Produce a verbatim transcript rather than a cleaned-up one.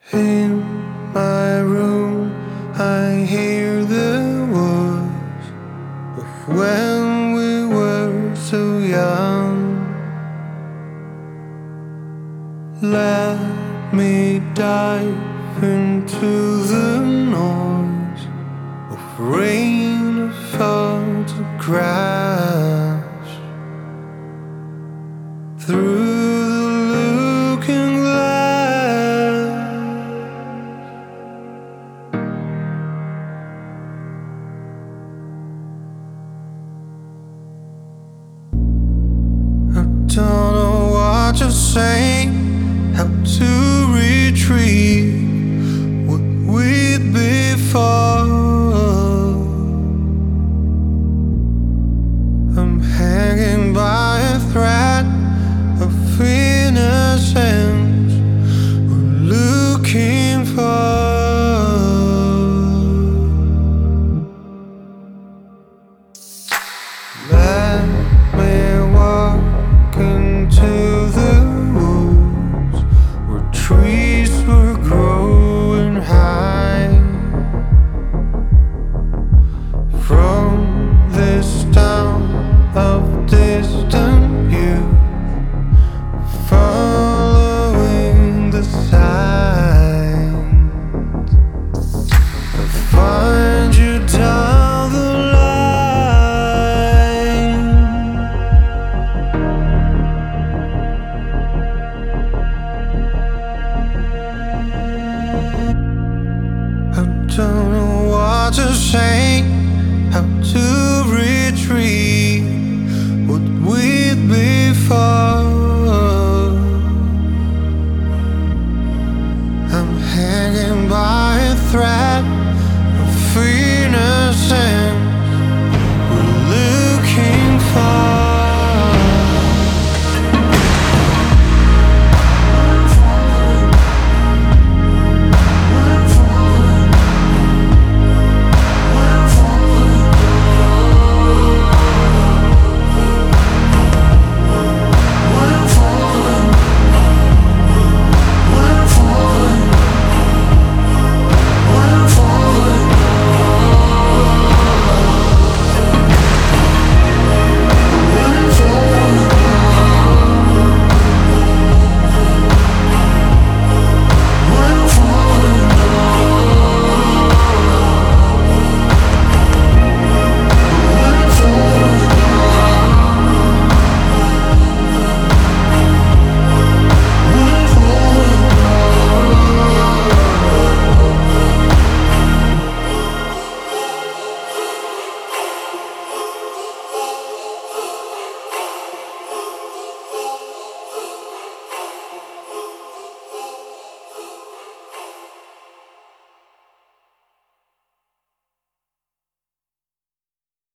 In my room, I hear the words of when we were so young. Let me dive into the noise of rain photographs through the looking glass. I don't know what to say, how to retrieve what we'd before. I'm hanging by a thread of innocence we're looking for. Let me walk into the woods where trees were growing high. From this town of distant youth, following the signs, I find you down the line. I don't know what to say, how to retrieve what we'd before. I'm hanging by a thread of innocence